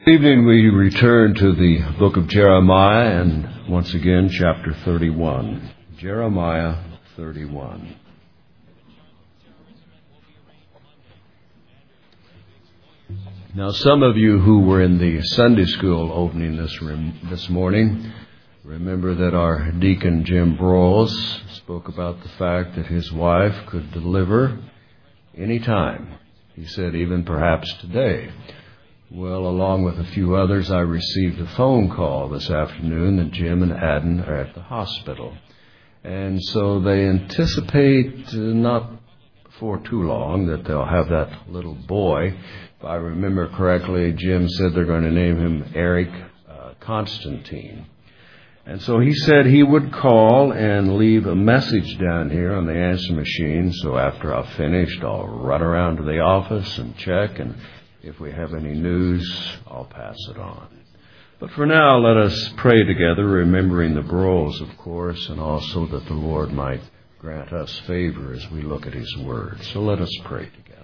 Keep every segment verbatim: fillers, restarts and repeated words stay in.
This evening we return to the book of Jeremiah and once again chapter thirty-one. Jeremiah thirty-one. Now some of you who were in the Sunday school opening this room this morning remember that our deacon Jim Broyles spoke about the fact that his wife could deliver any time. He said even perhaps today. Well, along with a few others, I received a phone call this afternoon that Jim and Adam are at the hospital. And so they anticipate uh, not for too long that they'll have that little boy. If I remember correctly, Jim said they're going to name him Eric uh, Constantine. And so he said he would call and leave a message down here on the answer machine. So after I've finished, I'll run around to the office and check, and if we have any news, I'll pass it on. But for now, let us pray together, remembering the Broyles, of course, and also that the Lord might grant us favor as we look at His Word. So let us pray together.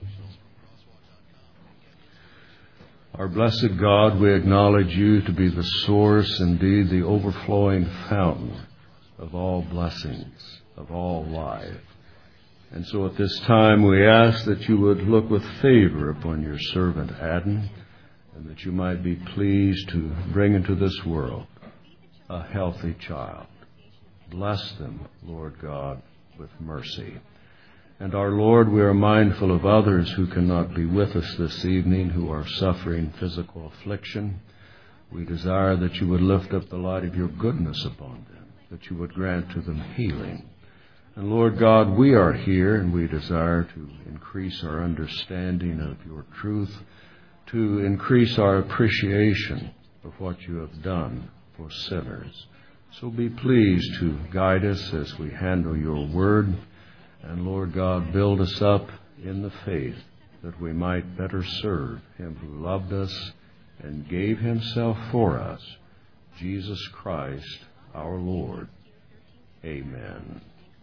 Our blessed God, we acknowledge You to be the source, indeed the overflowing fountain of all blessings, of all life. And so at this time we ask that You would look with favor upon Your servant Adam, and that You might be pleased to bring into this world a healthy child. Bless them, Lord God, with mercy. And our Lord, we are mindful of others who cannot be with us this evening, who are suffering physical affliction. We desire that You would lift up the light of Your goodness upon them, that You would grant to them healing. And Lord God, we are here and we desire to increase our understanding of Your truth, to increase our appreciation of what You have done for sinners. So be pleased to guide us as we handle Your word. And Lord God, build us up in the faith that we might better serve Him who loved us and gave Himself for us, Jesus Christ our Lord. Amen.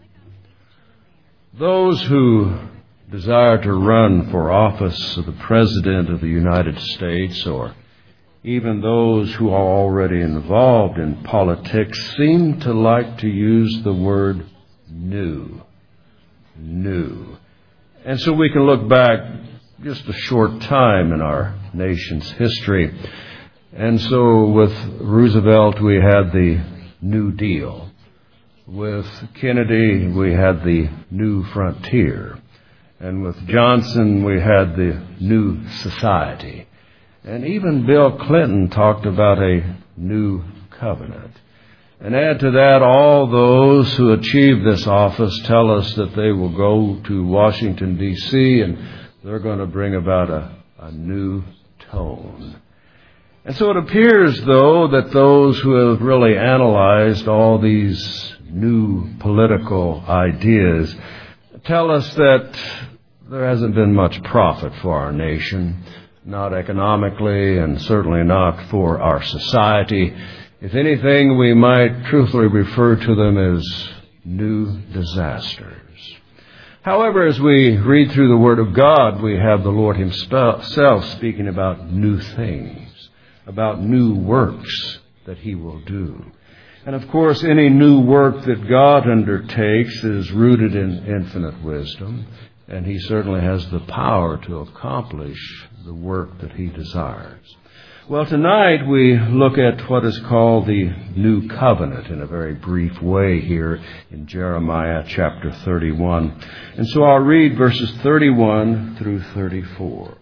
Those who desire to run for office of the President of the United States, or even those who are already involved in politics, seem to like to use the word new. New. And so we can look back just a short time in our nation's history. And so with Roosevelt, we had the New Deal. With Kennedy, we had the New Frontier. And with Johnson, we had the New Society. And even Bill Clinton talked about a new covenant. And add to that, all those who achieve this office tell us that they will go to Washington, D C, and they're going to bring about a, a new tone. And so it appears, though, that those who have really analyzed all these new political ideas tell us that there hasn't been much profit for our nation, not economically and certainly not for our society. If anything, we might truthfully refer to them as new disasters. However, as we read through the Word of God, we have the Lord Himself speaking about new things, about new works that He will do. And of course, any new work that God undertakes is rooted in infinite wisdom, and He certainly has the power to accomplish the work that He desires. Well, tonight we look at what is called the New Covenant in a very brief way here in Jeremiah chapter thirty-one. And so I'll read verses thirty-one through thirty-four.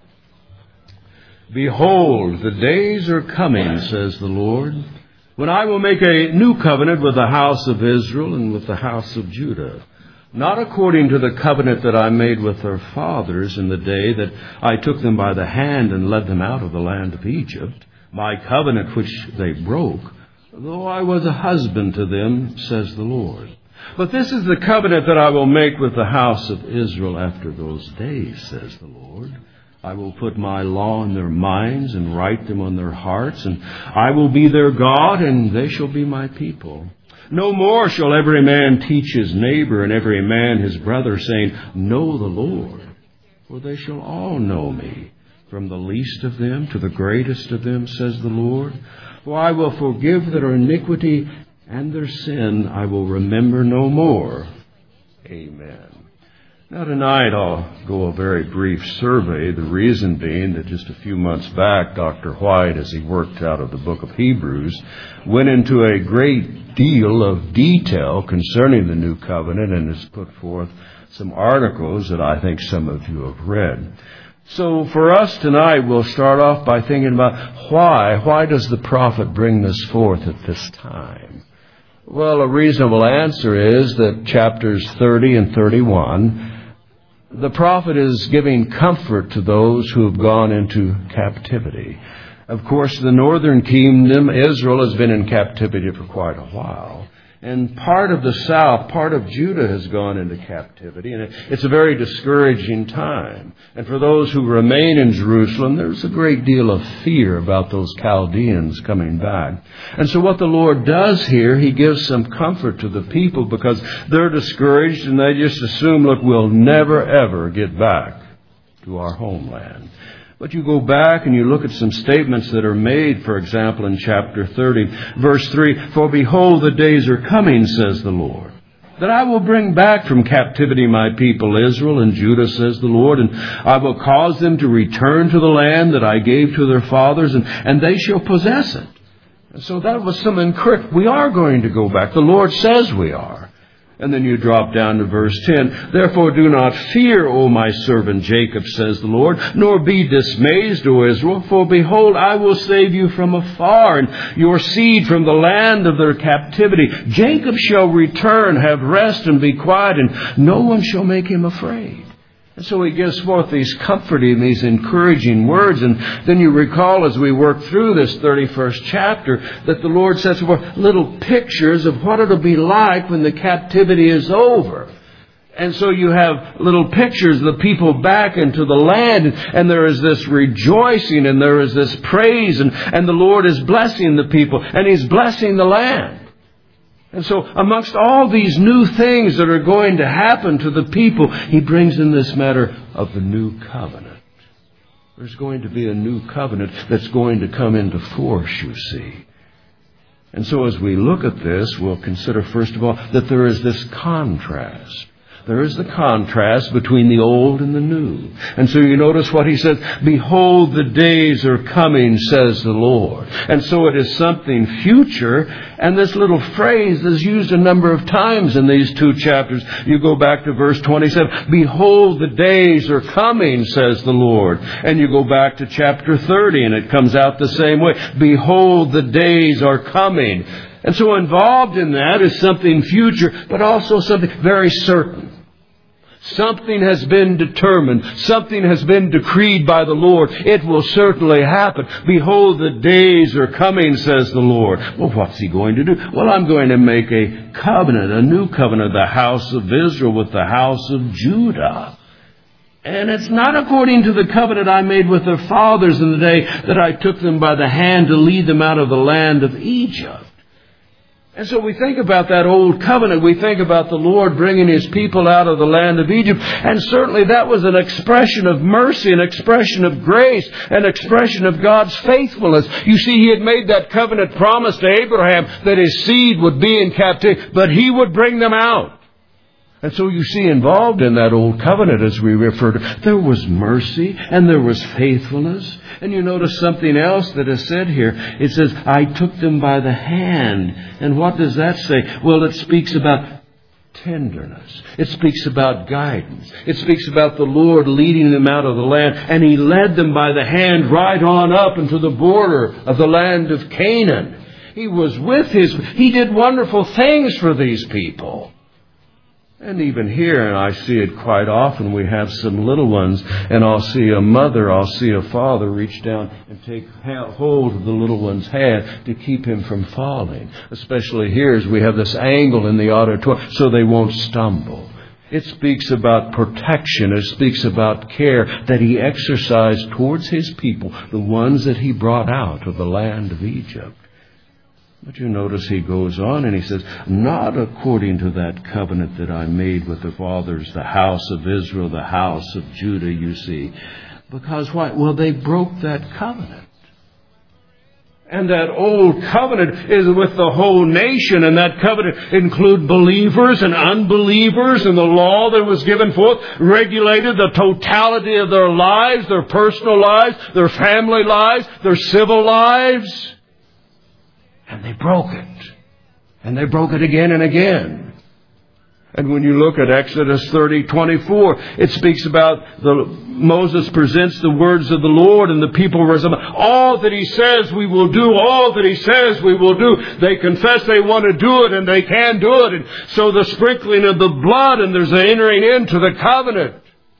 Behold, the days are coming, says the Lord, when I will make a new covenant with the house of Israel and with the house of Judah, not according to the covenant that I made with their fathers in the day that I took them by the hand and led them out of the land of Egypt, my covenant which they broke, though I was a husband to them, says the Lord. But this is the covenant that I will make with the house of Israel after those days, says the Lord. I will put my law in their minds and write them on their hearts, and I will be their God, and they shall be my people. No more shall every man teach his neighbor and every man his brother, saying, Know the Lord, for they shall all know me, from the least of them to the greatest of them, says the Lord. For I will forgive their iniquity, and their sin I will remember no more. Amen. Now tonight I'll go a very brief survey, the reason being that just a few months back, Doctor White, as he worked out of the book of Hebrews, went into a great deal of detail concerning the New Covenant and has put forth some articles that I think some of you have read. So for us tonight, we'll start off by thinking about why. Why does the prophet bring this forth at this time? Well, a reasonable answer is that chapters thirty and thirty-one, the prophet is giving comfort to those who have gone into captivity. Of course, the northern kingdom, Israel, has been in captivity for quite a while. And part of the south, part of Judah has gone into captivity. And it's a very discouraging time. And for those who remain in Jerusalem, there's a great deal of fear about those Chaldeans coming back. And so what the Lord does here, He gives some comfort to the people because they're discouraged and they just assume, look, we'll never, ever get back to our homeland. But you go back and you look at some statements that are made, for example, in chapter thirty, verse three, For behold, the days are coming, says the Lord, that I will bring back from captivity my people Israel and Judah, says the Lord, and I will cause them to return to the land that I gave to their fathers, and, and they shall possess it. And so that was some encouragement. We are going to go back. The Lord says we are. And then you drop down to verse ten. Therefore do not fear, O my servant Jacob, says the Lord, nor be dismayed, O Israel, for behold, I will save you from afar, and your seed from the land of their captivity. Jacob shall return, have rest, and be quiet, and no one shall make him afraid. And so He gives forth these comforting, these encouraging words. And then you recall as we work through this thirty-first chapter that the Lord sets forth little pictures of what it'll be like when the captivity is over. And so you have little pictures of the people back into the land, and there is this rejoicing and there is this praise, and, and the Lord is blessing the people and He's blessing the land. And so amongst all these new things that are going to happen to the people, He brings in this matter of the new covenant. There's going to be a new covenant that's going to come into force, you see. And so as we look at this, we'll consider first of all that there is this contrast. There is the contrast between the old and the new. And so you notice what He says, Behold, the days are coming, says the Lord. And so it is something future. And this little phrase is used a number of times in these two chapters. You go back to verse twenty-seven. Behold, the days are coming, says the Lord. And you go back to chapter thirty, and it comes out the same way. Behold, the days are coming. And so involved in that is something future, but also something very certain. Something has been determined. Something has been decreed by the Lord. It will certainly happen. Behold, the days are coming, says the Lord. Well, what's He going to do? Well, I'm going to make a covenant, a new covenant, the house of Israel with the house of Judah. And it's not according to the covenant I made with their fathers in the day that I took them by the hand to lead them out of the land of Egypt. And so we think about that old covenant. We think about the Lord bringing His people out of the land of Egypt. And certainly that was an expression of mercy, an expression of grace, an expression of God's faithfulness. You see, He had made that covenant promise to Abraham that his seed would be in captivity, but He would bring them out. And so you see, involved in that old covenant, as we refer to, there was mercy and there was faithfulness. And you notice something else that is said here. It says, I took them by the hand. And what does that say? Well, it speaks about tenderness. It speaks about guidance. It speaks about the Lord leading them out of the land. And He led them by the hand right on up into the border of the land of Canaan. He was with His... He did wonderful things for these people. And even here, and I see it quite often, we have some little ones, and I'll see a mother, I'll see a father reach down and take hold of the little one's hand to keep him from falling. Especially here as we have this angle in the auditorium so they won't stumble. It speaks about protection. It speaks about care that He exercised towards His people, the ones that He brought out of the land of Egypt. But you notice He goes on and He says, not according to that covenant that I made with the fathers, the house of Israel, the house of Judah, you see. Because why? Well, they broke that covenant. And that old covenant is with the whole nation, and that covenant include believers and unbelievers, and the law that was given forth regulated the totality of their lives, their personal lives, their family lives, their civil lives. And they broke it. And they broke it again and again. And when you look at Exodus thirty twenty-four, it speaks about the Moses presents the words of the Lord, and the people respond, all that he says we will do, all that he says we will do. They confess they want to do it, and they can do it. And so the sprinkling of the blood, and there's an entering into the covenant.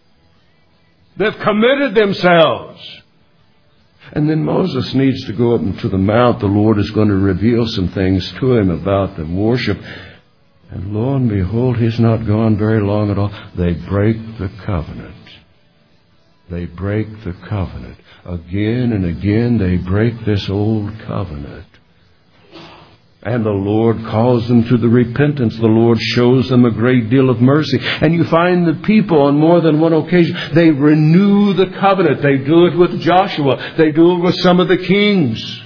They've committed themselves. And then Moses needs to go up into the mount. The Lord is going to reveal some things to him about the worship. And lo and behold, he's not gone very long at all. They break the covenant. They break the covenant. Again and again they break this old covenant. And the Lord calls them to the repentance. The Lord shows them a great deal of mercy. And you find the people on more than one occasion, they renew the covenant. They do it with Joshua. They do it with some of the kings.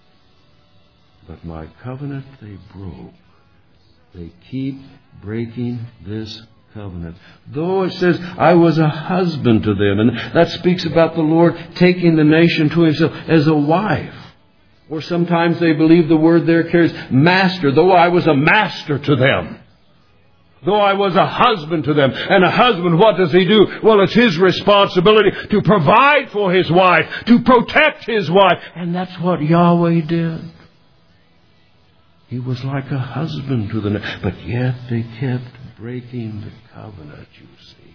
But my covenant they broke. They keep breaking this covenant. Though it says, I was a husband to them. And that speaks about the Lord taking the nation to himself as a wife. Or sometimes they believe the word there carries master. Though I was a master to them. Though I was a husband to them. And a husband, what does he do? Well, it's his responsibility to provide for his wife. To protect his wife. And that's what Yahweh did. He was like a husband to them. But yet they kept breaking the covenant, you see.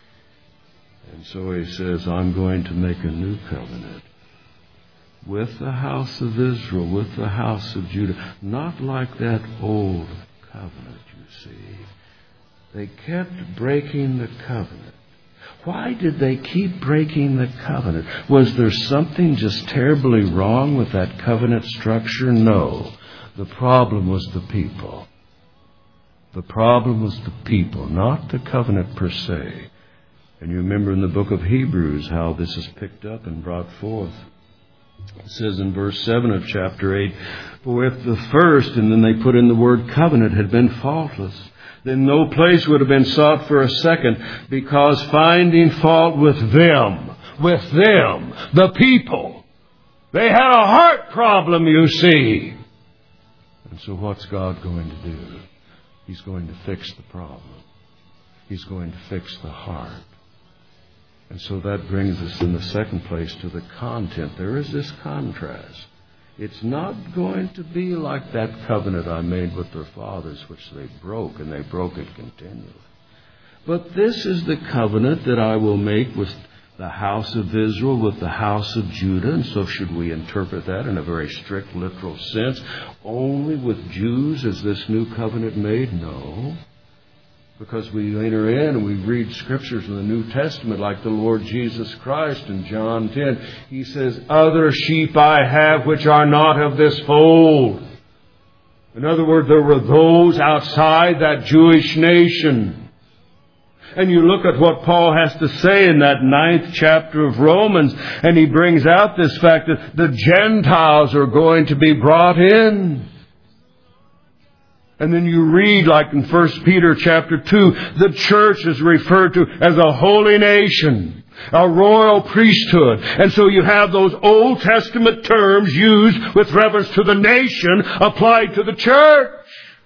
And so he says, I'm going to make a new covenant with the house of Israel, with the house of Judah. Not like that old covenant, you see. They kept breaking the covenant. Why did they keep breaking the covenant? Was there something just terribly wrong with that covenant structure? No. The problem was the people. The problem was the people, not the covenant per se. And you remember in the book of Hebrews how this is picked up and brought forth. It says in verse seven of chapter eight, for if the first, and then they put in the word covenant, had been faultless, then no place would have been sought for a second, because finding fault with them, with them, the people, they had a heart problem, you see. And so what's God going to do? He's going to fix the problem. He's going to fix the heart. And so that brings us in the second place to the content. There is this contrast. It's not going to be like that covenant I made with their fathers, which they broke, and they broke it continually. But this is the covenant that I will make with the house of Israel, with the house of Judah. And so should we interpret that in a very strict, literal sense? Only with Jews is this new covenant made? No. Because we enter in and we read scriptures in the New Testament like the Lord Jesus Christ in John ten. He says, other sheep I have which are not of this fold. In other words, there were those outside that Jewish nation. And you look at what Paul has to say in that ninth chapter of Romans, and he brings out this fact that the Gentiles are going to be brought in. And then you read, like in First Peter chapter two, the church is referred to as a holy nation, a royal priesthood. And so you have those Old Testament terms used with reference to the nation applied to the church.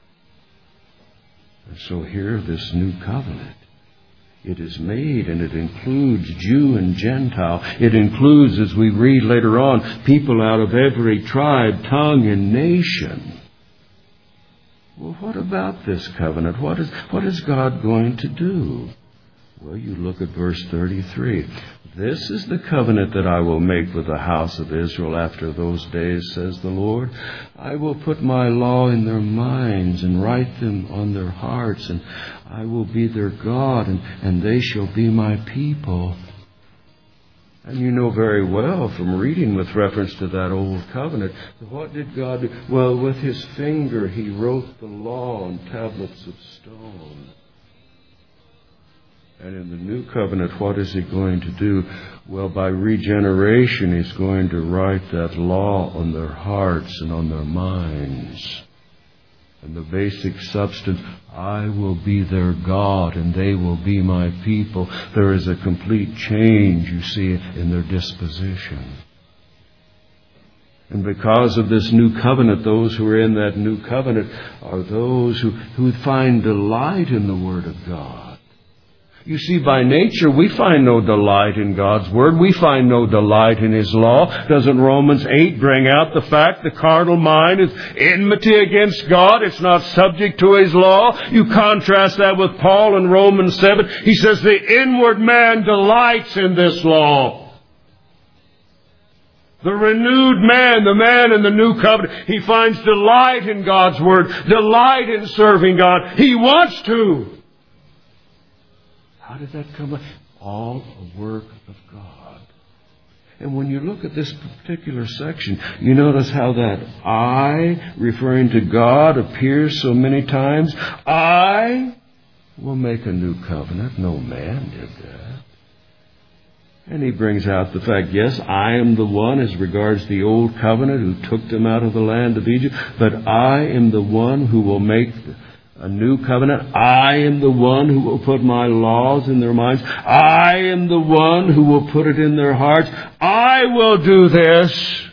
And so here, this new covenant. It is made, and it includes Jew and Gentile. It includes, as we read later on, people out of every tribe, tongue, and nation. Well, what about this covenant? What is, what is God going to do? Well, you look at verse thirty-three. This is the covenant that I will make with the house of Israel after those days, says the Lord. I will put my law in their minds and write them on their hearts, and I will be their God, and, and they shall be my people. And you know very well from reading with reference to that old covenant, what did God do? Well, with his finger he wrote the law on tablets of stone. And in the new covenant, what is He going to do? Well, by regeneration, He's going to write that law on their hearts and on their minds. And the basic substance, I will be their God and they will be my people. There is a complete change, you see, in their disposition. And because of this new covenant, those who are in that new covenant are those who, who find delight in the Word of God. You see, by nature, we find no delight in God's Word. We find no delight in His law. Doesn't Romans eight bring out the fact the carnal mind is enmity against God? It's not subject to His law. You contrast that with Paul in Romans seven. He says the inward man delights in this law. The renewed man, the man in the new covenant, he finds delight in God's Word, delight in serving God. He wants to. How did that come about? All a work of God. And when you look at this particular section, you notice how that I, referring to God, appears so many times. I will make a new covenant. No man did that. And he brings out the fact, yes, I am the one as regards the old covenant who took them out of the land of Egypt, but I am the one who will make a new covenant. I am the one who will put my laws in their minds. I am the one who will put it in their hearts. I will do this.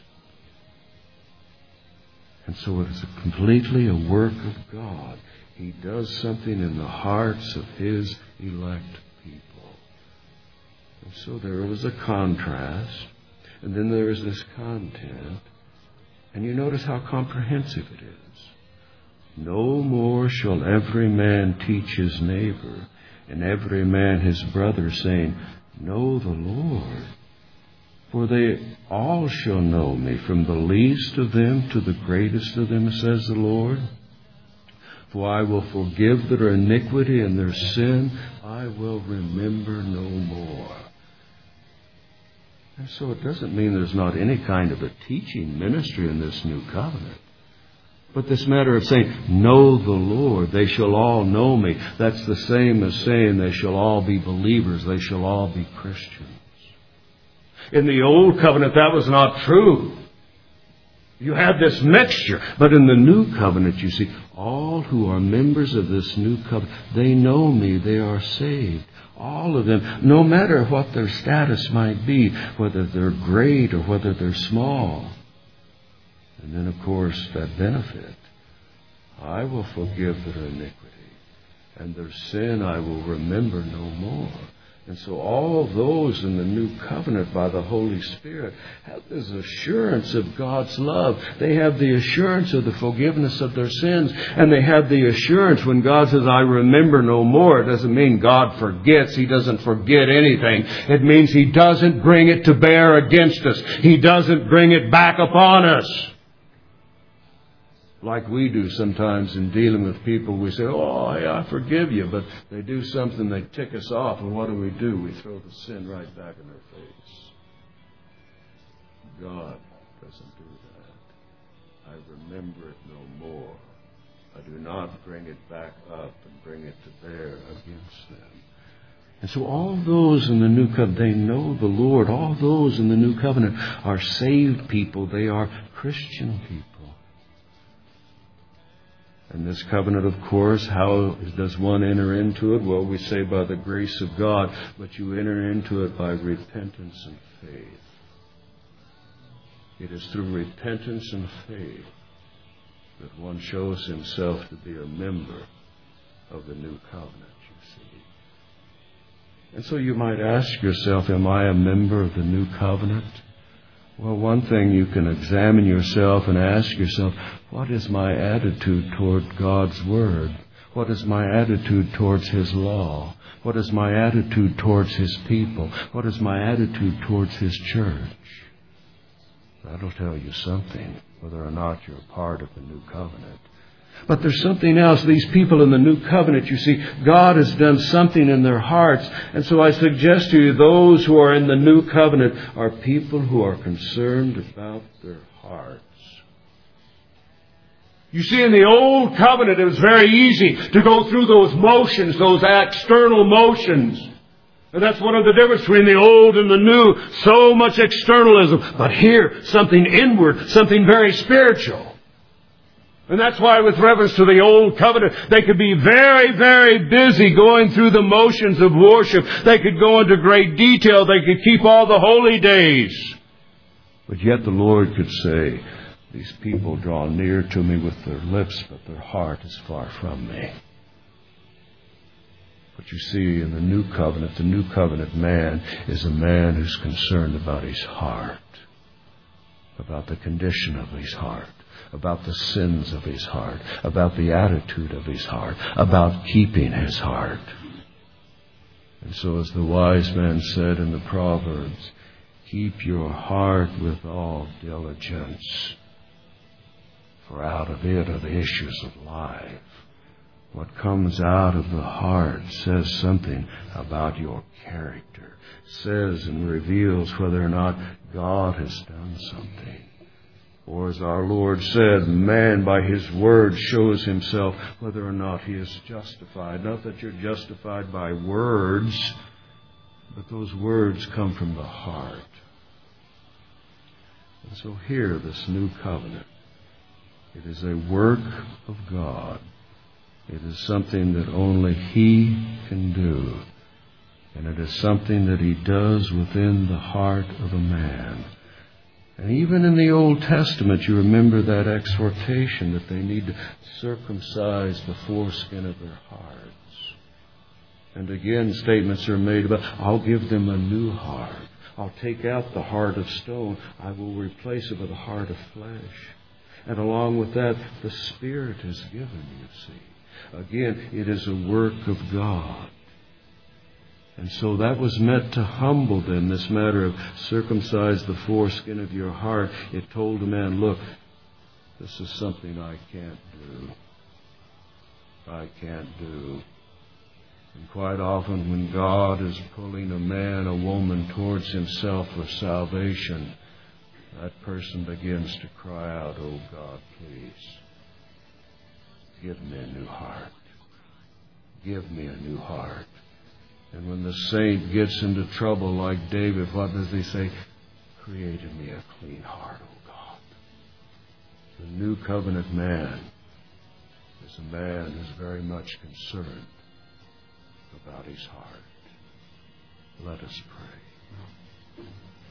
And so it is completely a work of God. He does something in the hearts of His elect people. And so there was a contrast. And then there is this content. And you notice how comprehensive it is. No more shall every man teach his neighbor, and every man his brother, saying, Know the Lord. For they all shall know me, from the least of them to the greatest of them, says the Lord. For I will forgive their iniquity and their sin, I will remember no more. And so it doesn't mean there's not any kind of a teaching ministry in this new covenant. But this matter of saying, know the Lord, they shall all know me, that's the same as saying they shall all be believers, they shall all be Christians. In the old covenant, that was not true. You had this mixture. But in the new covenant, you see, all who are members of this new covenant, they know me, they are saved. All of them, no matter what their status might be, whether they're great or whether they're small. And then, of course, that benefit. I will forgive their iniquity, and their sin I will remember no more. And so all those in the new covenant by the Holy Spirit have this assurance of God's love. They have the assurance of the forgiveness of their sins. And they have the assurance when God says, I remember no more. It doesn't mean God forgets. He doesn't forget anything. It means He doesn't bring it to bear against us. He doesn't bring it back upon us. Like we do sometimes in dealing with people, we say, oh, yeah, I forgive you. But they do something, they tick us off. And what do we do? We throw the sin right back in their face. God doesn't do that. I remember it no more. I do not bring it back up and bring it to bear against them. And so all those in the new covenant, they know the Lord. All those in the new covenant are saved people. They are Christian people. And this covenant, of course, how does one enter into it? Well, we say by the grace of God, but you enter into it by repentance and faith. It is through repentance and faith that one shows himself to be a member of the new covenant, you see. And so you might ask yourself, am I a member of the new covenant? Well, one thing you can examine yourself and ask yourself, what is my attitude toward God's Word? What is my attitude towards His law? What is my attitude towards His people? What is my attitude towards His church? That'll tell you something, whether or not you're part of the new covenant. But there's something else. These people in the new covenant, you see, God has done something in their hearts. And so I suggest to you, those who are in the new covenant are people who are concerned about their hearts. You see, in the Old Covenant, it was very easy to go through those motions, those external motions. And that's one of the differences between the Old and the New. So much externalism. But here, something inward, something very spiritual. And that's why with reference to the Old Covenant, they could be very, very busy going through the motions of worship. They could go into great detail. They could keep all the holy days. But yet the Lord could say, these people draw near to me with their lips, but their heart is far from me. But you see, in the New Covenant, the New Covenant man is a man who's concerned about his heart, about the condition of his heart, about the sins of his heart, about the attitude of his heart, about keeping his heart. And so as the wise man said in the Proverbs, keep your heart with all diligence, for out of it are the issues of life. What comes out of the heart says something about your character, says and reveals whether or not God has done something. Or as our Lord said, man by his word shows himself whether or not he is justified. Not that you're justified by words, but those words come from the heart. And so here, this new covenant, it is a work of God. It is something that only He can do. And it is something that He does within the heart of a man. And even in the Old Testament, you remember that exhortation that they need to circumcise the foreskin of their hearts. And again, statements are made about, I'll give them a new heart. I'll take out the heart of stone. I will replace it with a heart of flesh. And along with that, the Spirit is given, you see. Again, it is a work of God. And so that was meant to humble them, this matter of circumcise the foreskin of your heart. It told the man, look, this is something I can't do. I can't do. And quite often when God is pulling a man, a woman towards Himself for salvation, that person begins to cry out, oh God, please, give me a new heart. Give me a new heart. And when the saint gets into trouble like David, what does he say? Create in me a clean heart, O God. The new covenant man is a man who's very much concerned about his heart. Let us pray.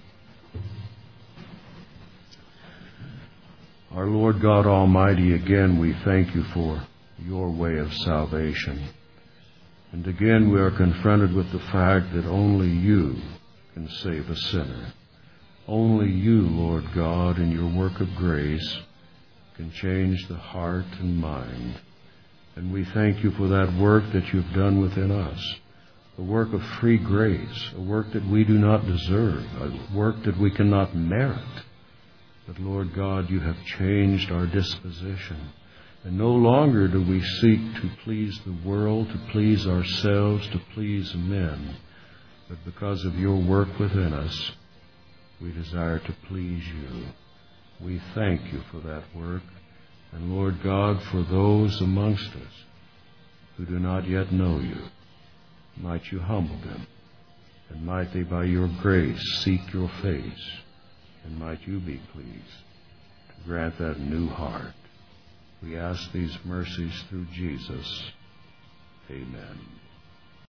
Our Lord God Almighty, again we thank You for Your way of salvation. And again we are confronted with the fact that only You can save a sinner. Only You, Lord God, in Your work of grace, can change the heart and mind. And we thank You for that work that You've done within us. A work of free grace, a work that we do not deserve, a work that we cannot merit. But Lord God, You have changed our disposition. And no longer do we seek to please the world, to please ourselves, to please men. But because of Your work within us, we desire to please You. We thank You for that work. And Lord God, for those amongst us who do not yet know You, might You humble them. And might they by Your grace seek Your face. And might You be pleased to grant that new heart. We ask these mercies through Jesus. Amen.